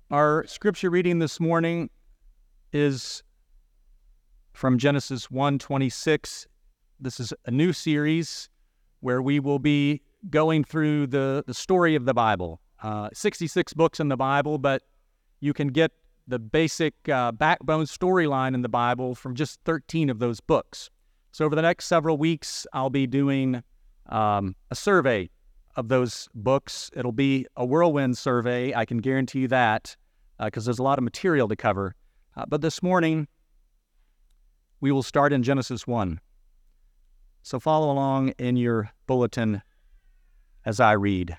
Our scripture reading this morning is from Genesis 1:26. This is a new series where we will be going through the story of the Bible. 66 books in the Bible, but you can get the basic backbone storyline in the Bible from just 13 of those books. So over the next several weeks, I'll be doing a survey of those books. It'll be a whirlwind survey, I can guarantee you that, because there's a lot of material to cover. But this morning, we will start in Genesis 1. So follow along in your bulletin as I read.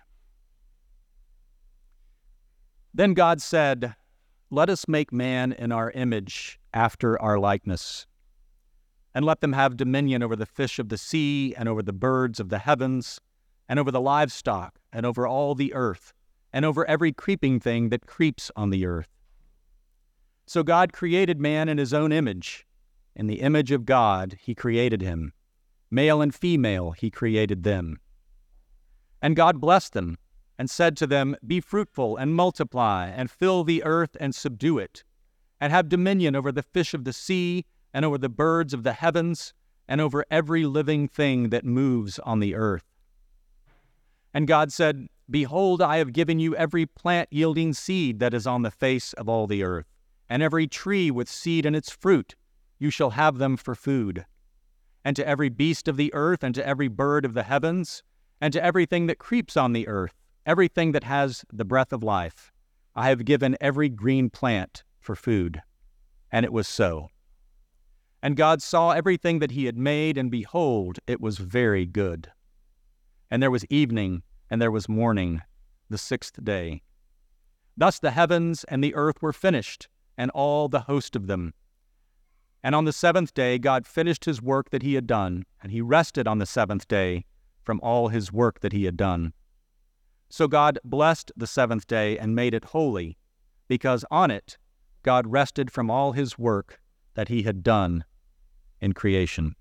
Then God said, "Let us make man in our image, after our likeness, and let them have dominion over the fish of the sea, and over the birds of the heavens, and over the livestock, and over all the earth, and over every creeping thing that creeps on the earth." So God created man in his own image. In the image of God he created him. Male and female he created them. And God blessed them, and said to them, "Be fruitful, and multiply, and fill the earth, and subdue it, and have dominion over the fish of the sea, and over the birds of the heavens, and over every living thing that moves on the earth." And God said, "Behold, I have given you every plant yielding seed that is on the face of all the earth, and every tree with seed in its fruit. You shall have them for food. And to every beast of the earth, and to every bird of the heavens, and to everything that creeps on the earth, everything that has the breath of life, I have given every green plant for food." And it was so. And God saw everything that he had made, and behold, it was very good. And there was evening, and there was morning, the sixth day. Thus the heavens and the earth were finished, and all the host of them. And on the seventh day God finished his work that he had done, and he rested on the seventh day from all his work that he had done. So God blessed the seventh day and made it holy, because on it God rested from all his work that he had done in creation.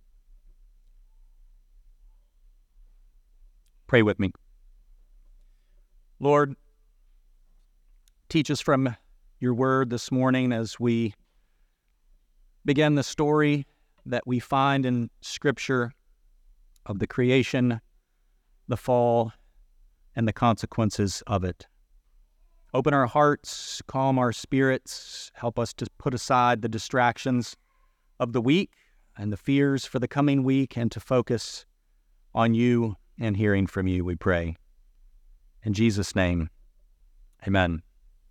Pray with me. Lord, teach us from your word this morning as we begin the story that we find in Scripture of the creation, the fall, and the consequences of it. Open our hearts, calm our spirits, help us to put aside the distractions of the week and the fears for the coming week, and to focus on you and hearing from you, we pray. In Jesus' name, amen.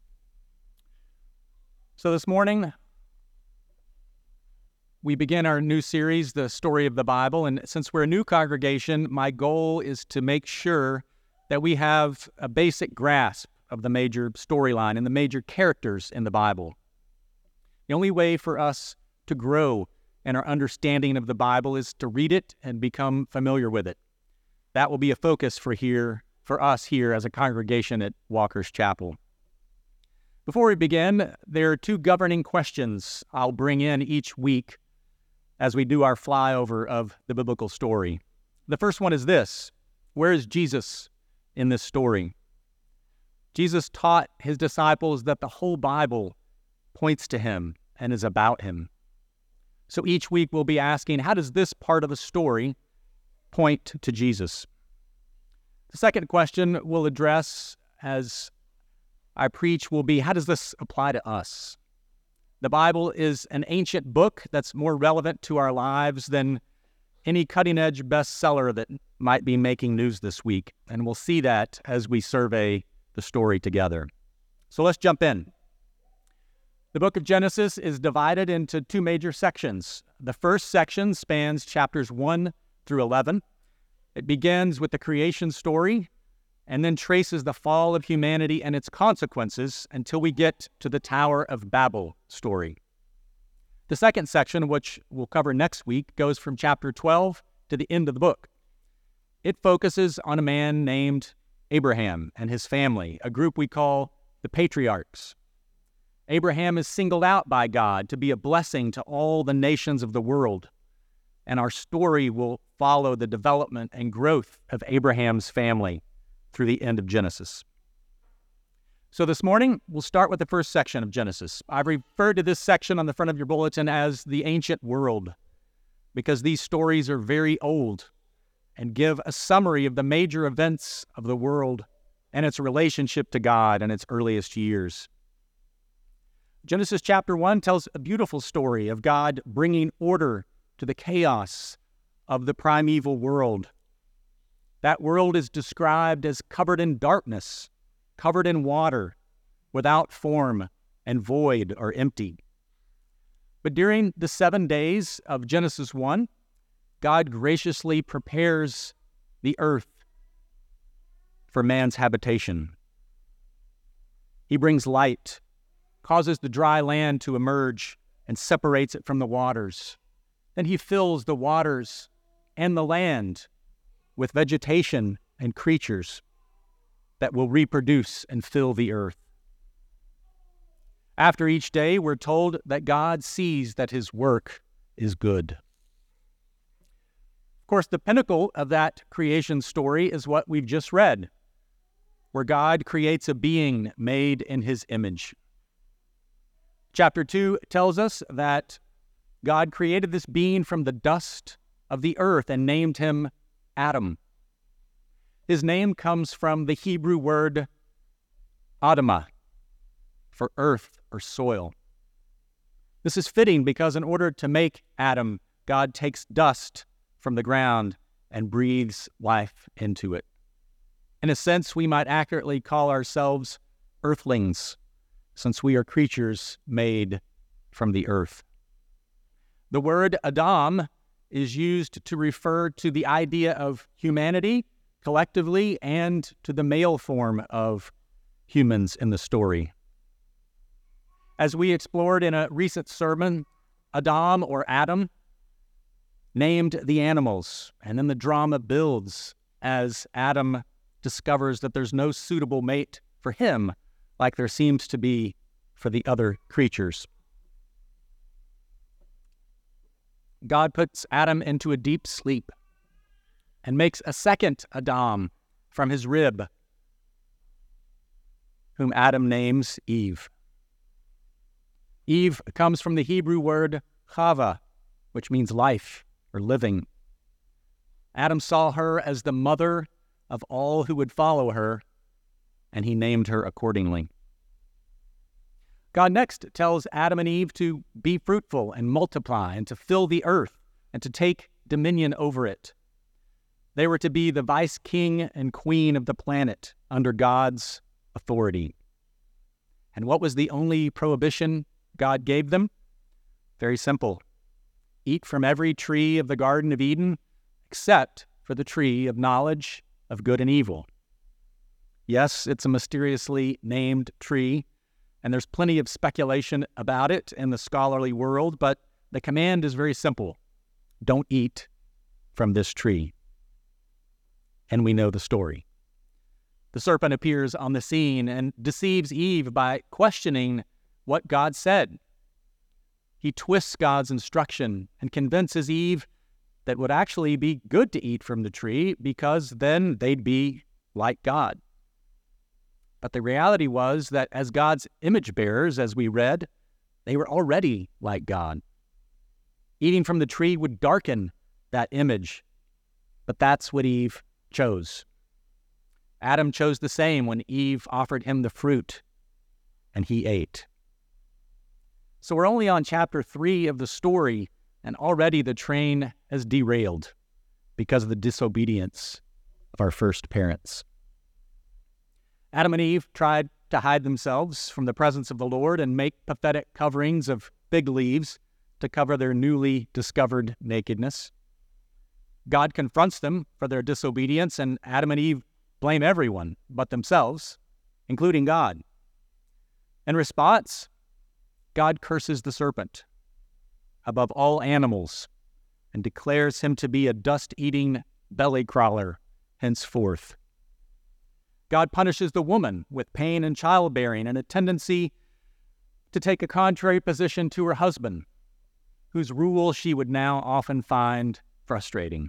So this morning, we begin our new series, The Story of the Bible, and since we're a new congregation, my goal is to make sure that we have a basic grasp of the major storyline and the major characters in the Bible. The only way for us to grow in our understanding of the Bible is to read it and become familiar with it. That will be a focus for us here as a congregation at Walker's Chapel. Before we begin, there are two governing questions I'll bring in each week as we do our flyover of the biblical story. The first one is this: where is Jesus in this story? Jesus taught his disciples that the whole Bible points to him and is about him. So each week we'll be asking, how does this part of the story point to Jesus? The second question we'll address as I preach will be, how does this apply to us? The Bible is an ancient book that's more relevant to our lives than any cutting-edge bestseller that might be making news this week, and we'll see that as we survey the story together. So let's jump in. The book of Genesis is divided into two major sections. The first section spans chapters 1 through 11. It begins with the creation story and then traces the fall of humanity and its consequences until we get to the Tower of Babel story. The second section, which we'll cover next week, goes from chapter 12 to the end of the book. It focuses on a man named Abraham and his family, a group we call the patriarchs. Abraham is singled out by God to be a blessing to all the nations of the world, and our story will follow the development and growth of Abraham's family through the end of Genesis. So this morning, we'll start with the first section of Genesis. I've referred to this section on the front of your bulletin as the ancient world, because these stories are very old and give a summary of the major events of the world and its relationship to God in its earliest years. Genesis chapter 1 tells a beautiful story of God bringing order to the chaos of the primeval world. That world is described as covered in darkness, covered in water, without form and void or empty. But during the 7 days of Genesis 1, God graciously prepares the earth for man's habitation. He brings light, causes the dry land to emerge, and separates it from the waters. Then he fills the waters and the land with vegetation and creatures that will reproduce and fill the earth. After each day, we're told that God sees that his work is good. Of course, the pinnacle of that creation story is what we've just read, where God creates a being made in his image. Chapter 2 tells us that God created this being from the dust of the earth and named him Adam. His name comes from the Hebrew word Adamah, for earth or soil. This is fitting because in order to make Adam, God takes dust from the ground and breathes life into it. In a sense, we might accurately call ourselves earthlings, since we are creatures made from the earth. The word Adam is used to refer to the idea of humanity collectively and to the male form of humans in the story. As we explored in a recent sermon, Adam or Adam named the animals, and then the drama builds as Adam discovers that there's no suitable mate for him like there seems to be for the other creatures. God puts Adam into a deep sleep and makes a second Adam from his rib, whom Adam names Eve. Eve comes from the Hebrew word chava, which means life or living. Adam saw her as the mother of all who would follow her, and he named her accordingly. God next tells Adam and Eve to be fruitful and multiply and to fill the earth and to take dominion over it. They were to be the vice king and queen of the planet under God's authority. And what was the only prohibition God gave them? Very simple. Eat from every tree of the Garden of Eden except for the tree of knowledge of good and evil. Yes, it's a mysteriously named tree, and there's plenty of speculation about it in the scholarly world, but the command is very simple. Don't eat from this tree. And we know the story. The serpent appears on the scene and deceives Eve by questioning what God said. He twists God's instruction and convinces Eve that it would actually be good to eat from the tree because then they'd be like God. But the reality was that as God's image bearers, as we read, they were already like God. Eating from the tree would darken that image, but that's what Eve chose. Adam chose the same when Eve offered him the fruit, and he ate. So we're only on chapter 3 of the story, and already the train has derailed because of the disobedience of our first parents. Adam and Eve tried to hide themselves from the presence of the Lord and make pathetic coverings of fig leaves to cover their newly discovered nakedness. God confronts them for their disobedience, and Adam and Eve blame everyone but themselves, including God. In response, God curses the serpent above all animals and declares him to be a dust-eating belly crawler henceforth. God punishes the woman with pain in childbearing and a tendency to take a contrary position to her husband, whose rule she would now often find frustrating.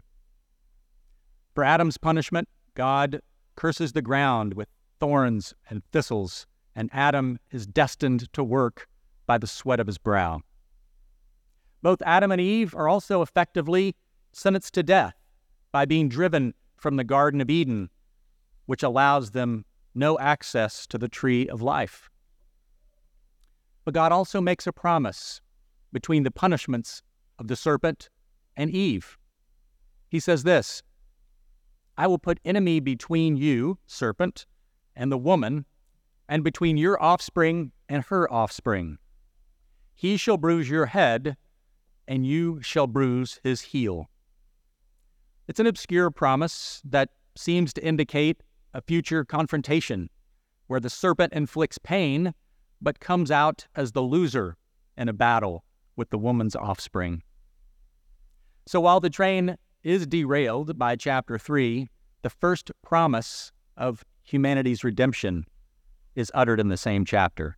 For Adam's punishment, God curses the ground with thorns and thistles and Adam is destined to work by the sweat of his brow. Both Adam and Eve are also effectively sentenced to death by being driven from the Garden of Eden, which allows them no access to the tree of life. But God also makes a promise between the punishments of the serpent and Eve. He says this, "I will put enemy between you, serpent, and the woman, and between your offspring and her offspring. He shall bruise your head, and you shall bruise his heel." It's an obscure promise that seems to indicate a future confrontation where the serpent inflicts pain but comes out as the loser in a battle with the woman's offspring. So while the train is derailed by chapter 3, the first promise of humanity's redemption is uttered in the same chapter.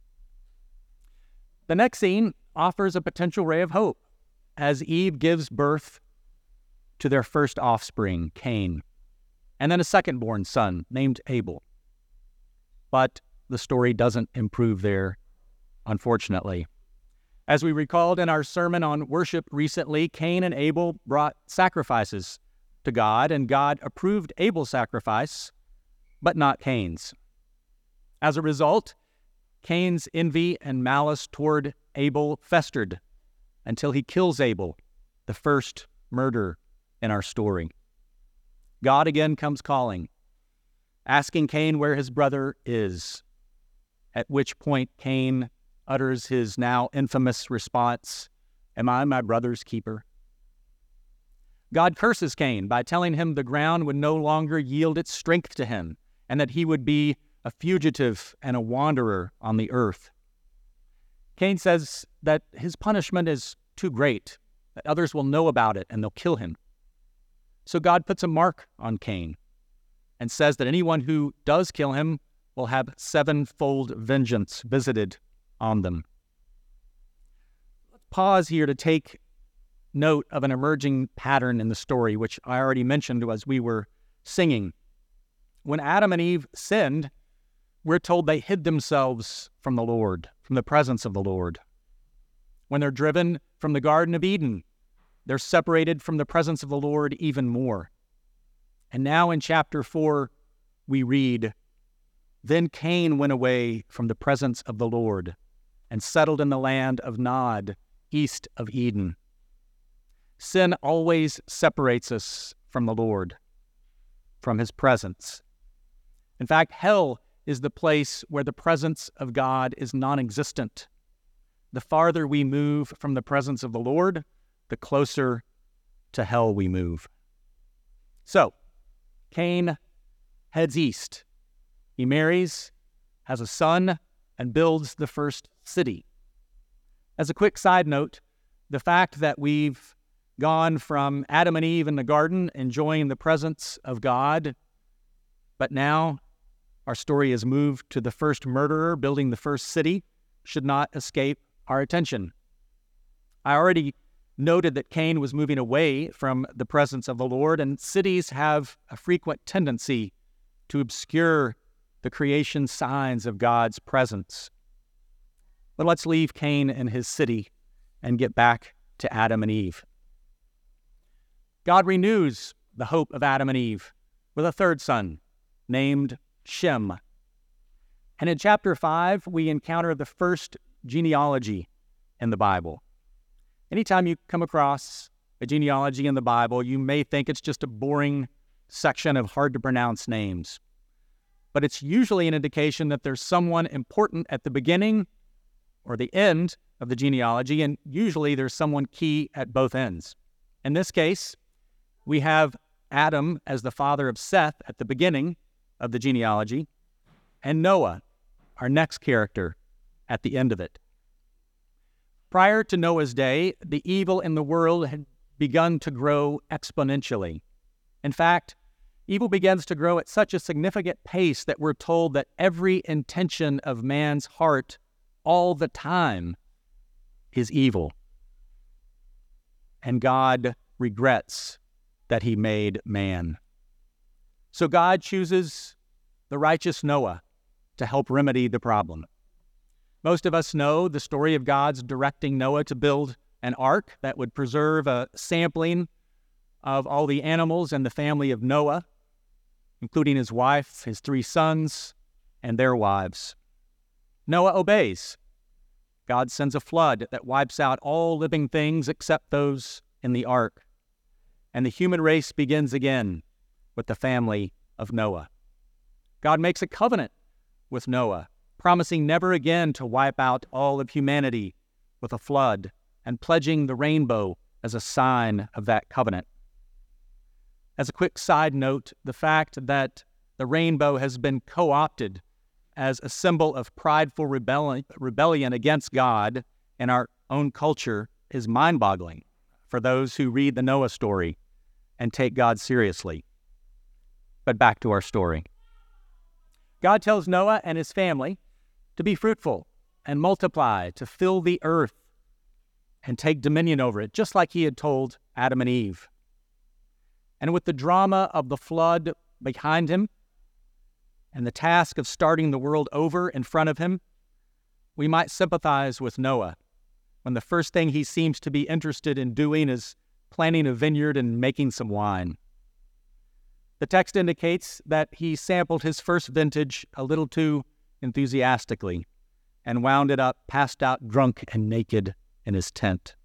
The next scene offers a potential ray of hope as Eve gives birth to their first offspring, Cain, and then a second-born son named Abel. But the story doesn't improve there, unfortunately. As we recalled in our sermon on worship recently, Cain and Abel brought sacrifices to God, and God approved Abel's sacrifice, but not Cain's. As a result, Cain's envy and malice toward Abel festered until he kills Abel, the first murderer in our story. God again comes calling, asking Cain where his brother is, at which point Cain utters his now infamous response, "Am I my brother's keeper?" God curses Cain by telling him the ground would no longer yield its strength to him, and that he would be a fugitive and a wanderer on the earth. Cain says that his punishment is too great, that others will know about it and they'll kill him. So God puts a mark on Cain and says that anyone who does kill him will have sevenfold vengeance visited on them. Let's pause here to take note of an emerging pattern in the story, which I already mentioned as we were singing. When Adam and Eve sinned, we're told they hid themselves from the Lord, from the presence of the Lord. When they're driven from the Garden of Eden, they're separated from the presence of the Lord even more. And now in chapter 4, we read, "Then Cain went away from the presence of the Lord and settled in the land of Nod, east of Eden." Sin always separates us from the Lord, from his presence. In fact, hell is the place where the presence of God is non-existent. The farther we move from the presence of the Lord, the closer to hell we move. So, Cain heads east. He marries, has a son, and builds the first city. As a quick side note, the fact that we've gone from Adam and Eve in the garden enjoying the presence of God, but now our story has moved to the first murderer building the first city, should not escape our attention. I already noted that Cain was moving away from the presence of the Lord, and cities have a frequent tendency to obscure the creation signs of God's presence. But let's leave Cain and his city and get back to Adam and Eve. God renews the hope of Adam and Eve with a third son named Shem. And in chapter 5, we encounter the first genealogy in the Bible. Anytime you come across a genealogy in the Bible, you may think it's just a boring section of hard-to-pronounce names. But it's usually an indication that there's someone important at the beginning or the end of the genealogy, and usually there's someone key at both ends. In this case, we have Adam as the father of Seth at the beginning of the genealogy, and Noah, our next character, at the end of it. Prior to Noah's day, the evil in the world had begun to grow exponentially. In fact, evil begins to grow at such a significant pace that we're told that every intention of man's heart all the time is evil. And God regrets that he made man. So God chooses the righteous Noah to help remedy the problem. Most of us know the story of God's directing Noah to build an ark that would preserve a sampling of all the animals in the family of Noah, including his wife, his 3 sons, and their wives. Noah obeys. God sends a flood that wipes out all living things except those in the ark. And the human race begins again with the family of Noah. God makes a covenant with Noah, promising never again to wipe out all of humanity with a flood, and pledging the rainbow as a sign of that covenant. As a quick side note, the fact that the rainbow has been co-opted as a symbol of prideful rebellion against God in our own culture is mind-boggling for those who read the Noah story and take God seriously. But back to our story. God tells Noah and his family to be fruitful and multiply, to fill the earth and take dominion over it, just like he had told Adam and Eve. And with the drama of the flood behind him and the task of starting the world over in front of him, we might sympathize with Noah when the first thing he seems to be interested in doing is planting a vineyard and making some wine. The text indicates that he sampled his first vintage a little too enthusiastically and wound it up passed out drunk and naked in his tent.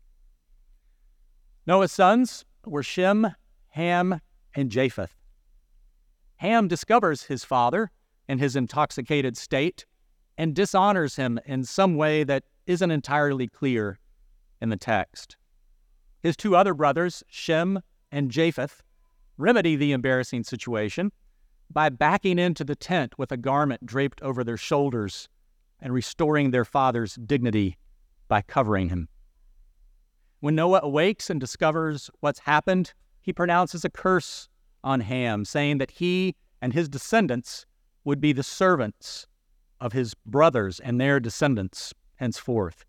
Noah's sons were Shem, Ham, and Japheth. Ham discovers his father in his intoxicated state and dishonors him in some way that isn't entirely clear in the text. His 2 other brothers, Shem and Japheth, remedy the embarrassing situation by backing into the tent with a garment draped over their shoulders and restoring their father's dignity by covering him. When Noah awakes and discovers what's happened, he pronounces a curse on Ham, saying that he and his descendants would be the servants of his brothers and their descendants henceforth.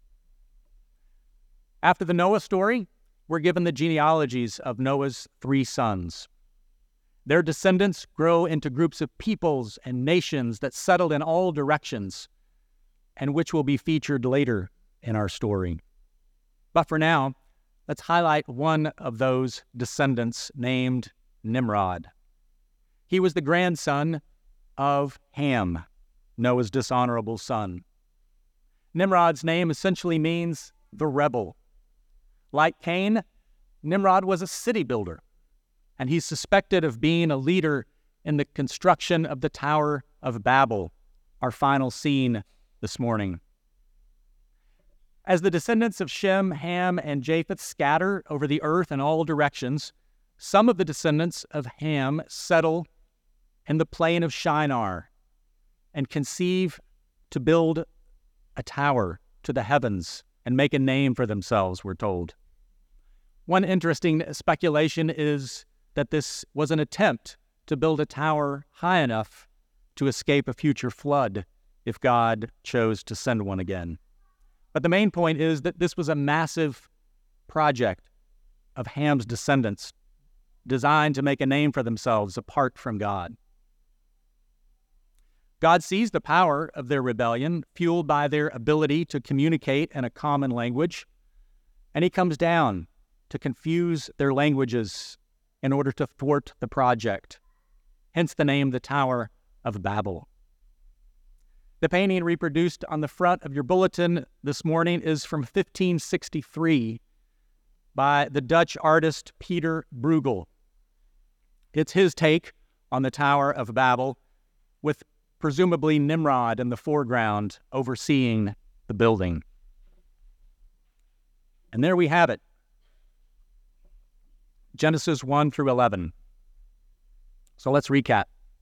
After the Noah story, we're given the genealogies of Noah's 3 sons. Their descendants grow into groups of peoples and nations that settled in all directions, and which will be featured later in our story. But for now, let's highlight one of those descendants named Nimrod. He was the grandson of Ham, Noah's dishonorable son. Nimrod's name essentially means the rebel. Like Cain, Nimrod was a city builder, and he's suspected of being a leader in the construction of the Tower of Babel, our final scene this morning. As the descendants of Shem, Ham, and Japheth scatter over the earth in all directions, some of the descendants of Ham settle in the plain of Shinar and conceive to build a tower to the heavens and make a name for themselves, we're told. One interesting speculation is that this was an attempt to build a tower high enough to escape a future flood if God chose to send one again. But the main point is that this was a massive project of Ham's descendants designed to make a name for themselves apart from God. God sees the power of their rebellion, fueled by their ability to communicate in a common language, and he comes down to confuse their languages in order to thwart the project, hence the name the Tower of Babel. The painting reproduced on the front of your bulletin this morning is from 1563 by the Dutch artist Peter Bruegel. It's his take on the Tower of Babel, with presumably Nimrod in the foreground overseeing the building. And there we have it. Genesis 1 through 11. So let's recap.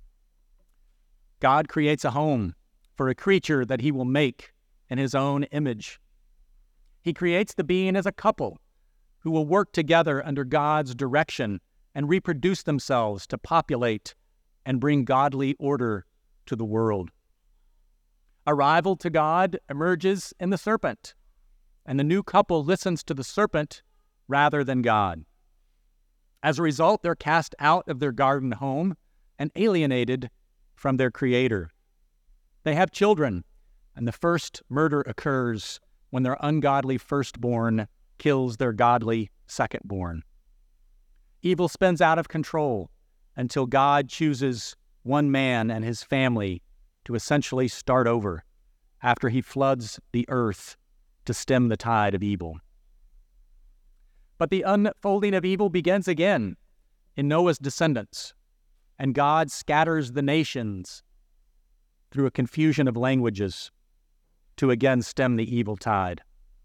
God creates a home for a creature that he will make in his own image. He creates the being as a couple who will work together under God's direction and reproduce themselves to populate and bring godly order to the world. A rival to God emerges in the serpent, and the new couple listens to the serpent rather than God. As a result, they're cast out of their garden home and alienated from their Creator. They have children, and the first murder occurs when their ungodly firstborn kills their godly secondborn. Evil spins out of control until God chooses one man and his family to essentially start over after he floods the earth to stem the tide of evil. But the unfolding of evil begins again in Noah's descendants, and God scatters the nations through a confusion of languages to again stem the evil tide.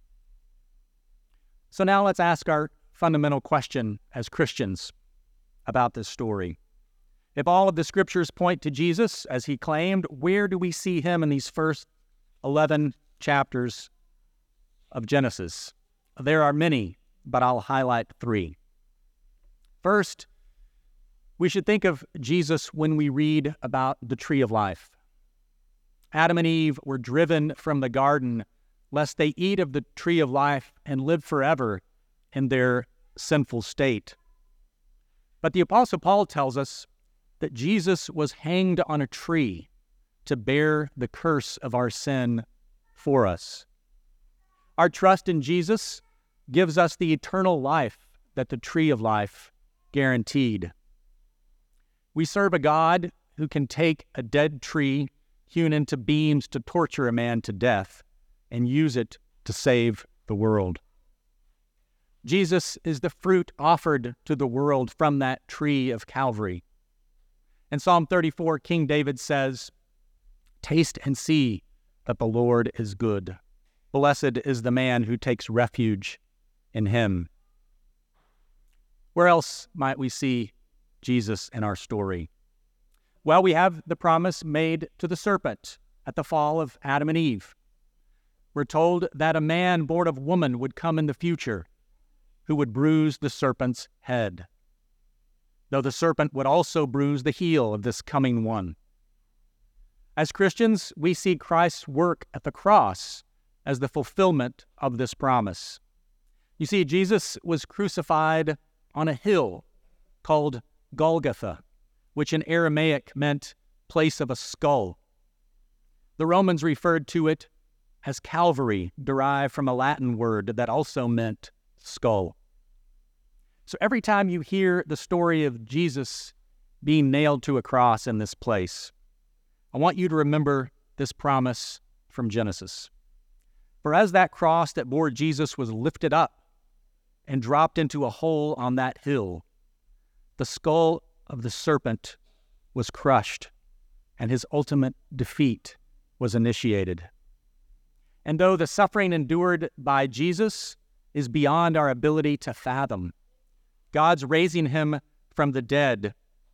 So now let's ask our fundamental question as Christians about this story. If all of the scriptures point to Jesus, as he claimed, where do we see him in these first 11 chapters of Genesis? There are many, but I'll highlight 3. First, we should think of Jesus when we read about the tree of life. Adam and Eve were driven from the garden lest they eat of the tree of life and live forever in their sinful state. But the Apostle Paul tells us that Jesus was hanged on a tree to bear the curse of our sin for us. Our trust in Jesus gives us the eternal life that the tree of life guaranteed. We serve a God who can take a dead tree hewn into beams to torture a man to death and use it to save the world. Jesus is the fruit offered to the world from that tree of Calvary. In Psalm 34, King David says, "Taste and see that the Lord is good. Blessed is the man who takes refuge in him." Where else might we see Jesus in our story? Well, we have the promise made to the serpent at the fall of Adam and Eve. We're told that a man born of woman would come in the future who would bruise the serpent's head, though the serpent would also bruise the heel of this coming one. As Christians, we see Christ's work at the cross as the fulfillment of this promise. You see, Jesus was crucified on a hill called Golgotha, which in Aramaic meant place of a skull. The Romans referred to it as Calvary, derived from a Latin word that also meant skull. So every time you hear the story of Jesus being nailed to a cross in this place, I want you to remember this promise from Genesis. For as that cross that bore Jesus was lifted up and dropped into a hole on that hill, the skull of the serpent was crushed, and his ultimate defeat was initiated. And though the suffering endured by Jesus is beyond our ability to fathom, God's raising him from the dead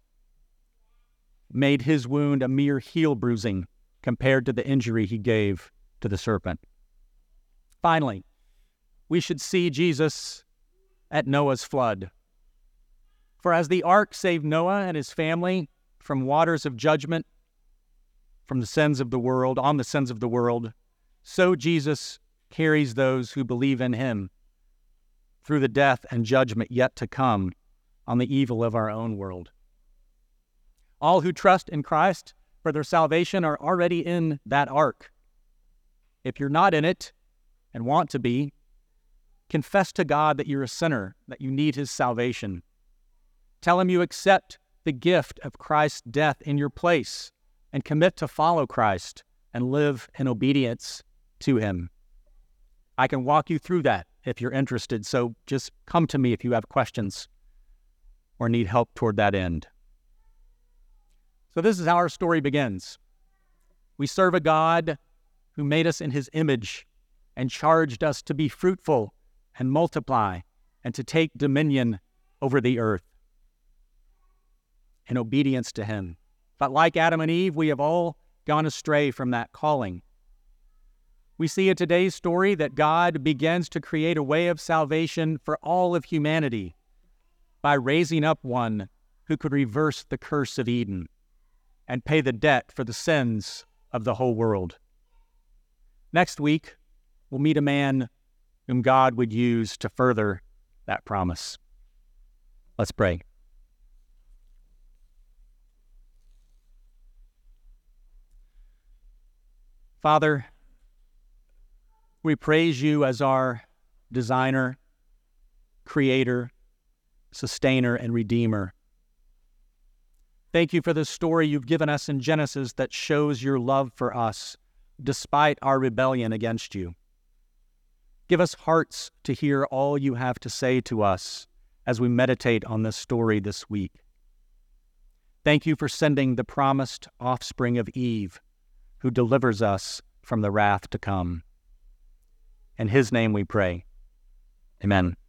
made his wound a mere heel bruising compared to the injury he gave to the serpent. Finally, we should see Jesus at Noah's flood. For as the ark saved Noah and his family from waters of judgment, from the sins of the world, on the sins of the world, so Jesus carries those who believe in him through the death and judgment yet to come on the evil of our own world. All who trust in Christ for their salvation are already in that ark. If you're not in it and want to be, confess to God that you're a sinner, that you need his salvation. Tell him you accept the gift of Christ's death in your place and commit to follow Christ and live in obedience to him. I can walk you through that if you're interested, so just come to me if you have questions or need help toward that end. So this is how our story begins. We serve a God who made us in his image and charged us to be fruitful and multiply and to take dominion over the earth in obedience to him. But like Adam and Eve, we have all gone astray from that calling. We see in today's story that God begins to create a way of salvation for all of humanity by raising up one who could reverse the curse of Eden and pay the debt for the sins of the whole world. Next week, we'll meet a man whom God would use to further that promise. Let's pray. Father, we praise you as our designer, creator, sustainer, and redeemer. Thank you for the story you've given us in Genesis that shows your love for us despite our rebellion against you. Give us hearts to hear all you have to say to us as we meditate on this story this week. Thank you for sending the promised offspring of Eve, who delivers us from the wrath to come. In his name we pray. Amen.